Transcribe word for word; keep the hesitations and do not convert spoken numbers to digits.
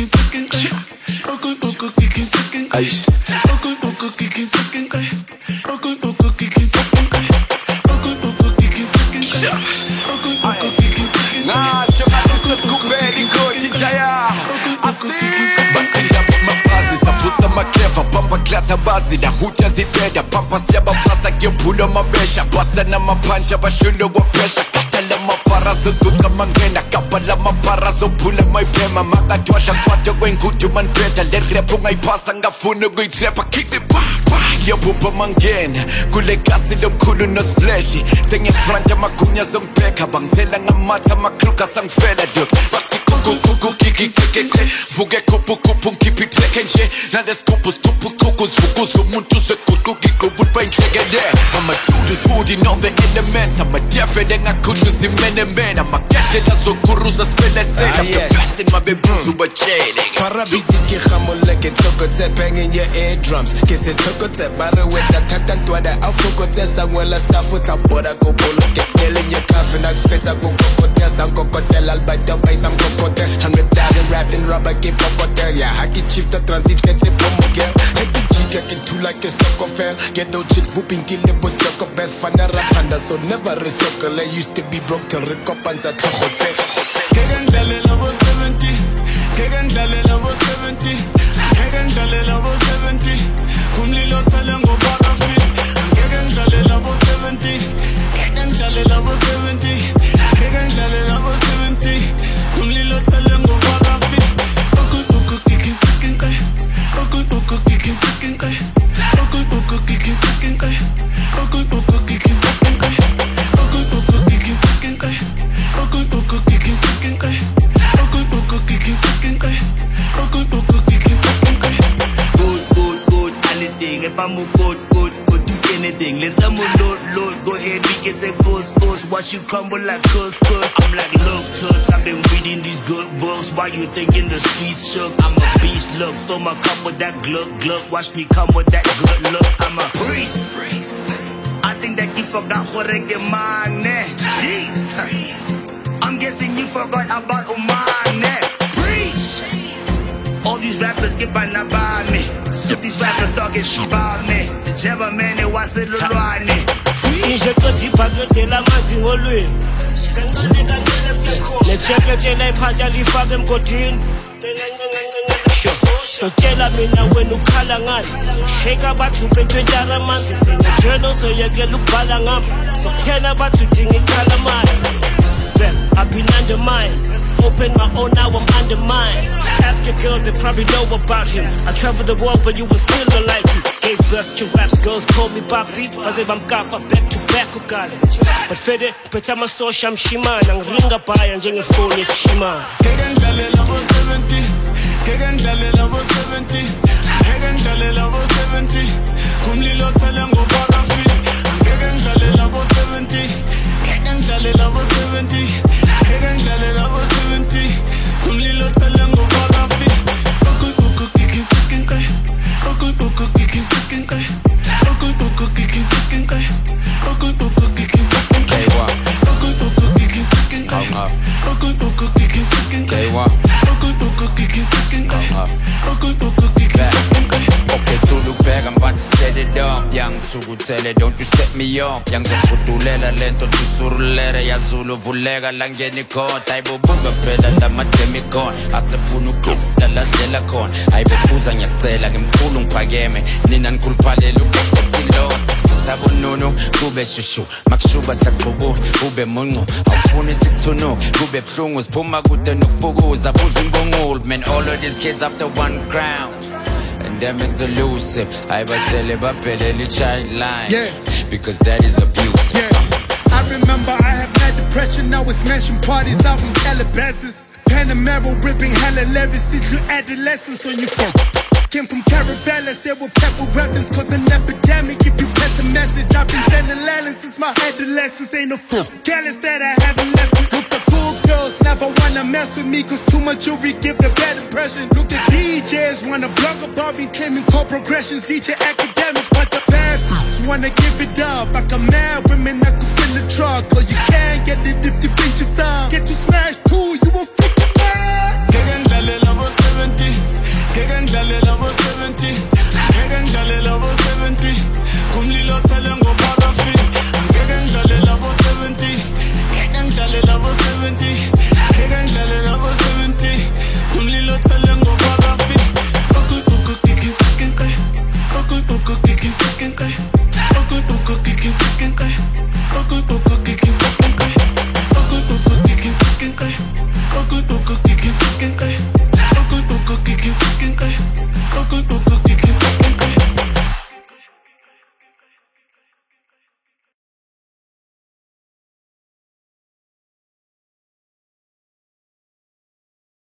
Nah, shabati sakubeli koti jaya. Savusa makeva, pamba klata bazi la huja zipeda, pampa siaba pasa kipulo mabesha, pasta na mapancha bashundo wa pesha, katala mapara sukuka mangena, kapala mapara so pula mai pema, makatwasha kwato wengutu manpeta, le repo ngai pasa ngafunu gui trepa kiti ba ba, ya pupa mangena, kule kasi lomkulu no splashy, senge franja makunya zompeka, bangzela ngamata makruka sangfela juk, bati kuku kuku kiki kiki kiki, vuge kupu kupu kipi tekenje, na des kupus tupu kukus vukus umuntu sekuku kiko woodbrain kegele. I'ma do this hoodie on the elements, I'ma defend and I could lose him in a man, I'ma get it as a kuruza spell a say, I'm the best in my baby super chain. Farabi diki khamoleke tokote bang in your eardrums, kiss it tokote bare weta tatantwada afukote sangwela stafuta boda go boloke, nail in your coffin ak feta go kokote sang kokote albaita by some kokote, hundred thousand wrapped in rubber keep kokote, yeah haki chief the transit tete promo girl, head the G get too like a stock of hell, get those chicks whooping kill the but your best fana rapanda so never recycle, I used to be broke till recompense at hotel. Kegan Jale level seventy, Kegan Jale level seventy, Kegan Jale level seventy, Kumlilo Salango Barafi, Kegan Jale level seventy, Kegan Jale level seventy, Kegan Jale level seventy, Kumlilo Salango Barafi, Okul Okul kicking kicking kai, Okul Okul kicking kicking kai, Okul Okul kicking kicking kai, Okul Okul kicking kicking kai, Okul Okul kicking kicking kai, Okul Okul kicking kicking kai, Okul Okul kicking kicking kai, Okul Okul kicking kicking kai. Good, good, good, anything. If I'm good, good, good, do anything. Let's I'm load, load. Go ahead, we get a ghost, ghost. Watch you crumble like couscous. I'm like, look, cuz I've been reading these good books. Why you think in the streets shook? I'm a beast, look. Fill my cup with that gluck, gluck. Watch me come with that good look. I'm a priest, priest. I think that you forgot Jorge Magne. Jeez. I'm guessing you forgot about Omane. Preach. All these rappers get by not by me. These rappers talking shit about me. Jeva man, it was a little one. Inje koti pagote la mazi ngolwe. Le cheke chele phaja lifake mgodini. So tell me now when you call on so shake about you pay twenty man. Say the journal so you get look balangam. So tell about you ding it calaman. I've been undermined. Open my own, now I'm undermined. Ask your girls, they probably know about him. I traveled the world, but you were still alive. Gave birth to raps, girls call me Papi. As if I'm kapa back to back, guys. But Fede, Petama so sham shima, and ringa by and jing a phone is shima. Kegan Jale level seventy, Kegan Jale level seventy, Kegan Jale level seventy, Kumlilo Salango Barafi, Kegan Jale level seventy, Kegan Jale level seventy, Kegan Jale level seventy, Kumlilo Salango Barafi, Okul Okul kicking kicking kai, Okul Okul kicking kicking kai, Okul Okul kicking kicking kai, Okul Okul kicking kicking kai, Okul Okul kicking kicking kai, Okul Okul kicking kicking kai, Okul Okul kicking kicking kai, Okul Okul kicking kicking kai. Okay, to look back, I'm about to set it up. Young to tell it, don't you set me off. Young just put to let a lento to surulere. Yazulu vulega langeni court. I will book a peda that my demicon. As a funu cook, the last delacon. I will pose on your trail like I'm pulling pagame. Ninan culpale look at loss. Tabo nono, gube shushu. Makshuba sakubu, gube mungo. Afuni situno, gube plungos. Puma gute no fugos. Abusing bong old man. All of these kids after one crown. And them it's elusive. I will tell you about Peleli child line. Yeah. Because that is abusive. Yeah. I remember I have had depression. Now it's mansion parties out in Calabasas. Panamera ripping hella legacy to adolescence on your phone. Came from caravelles, there were pepper weapons. Cause an epidemic, if you press the message, I've been sending landlines since my adolescence. Ain't no fool. Careless that I haven't left me. Look, the cool girls never wanna mess with me. Cause too much jewelry give a bad impression. Look, the D Js wanna blog about me. Came in core progressions, D J academics. But the bad groups wanna give it up. I got mad women, I could fill the truck. Cause you can't get it if you beat your time. Get to smash two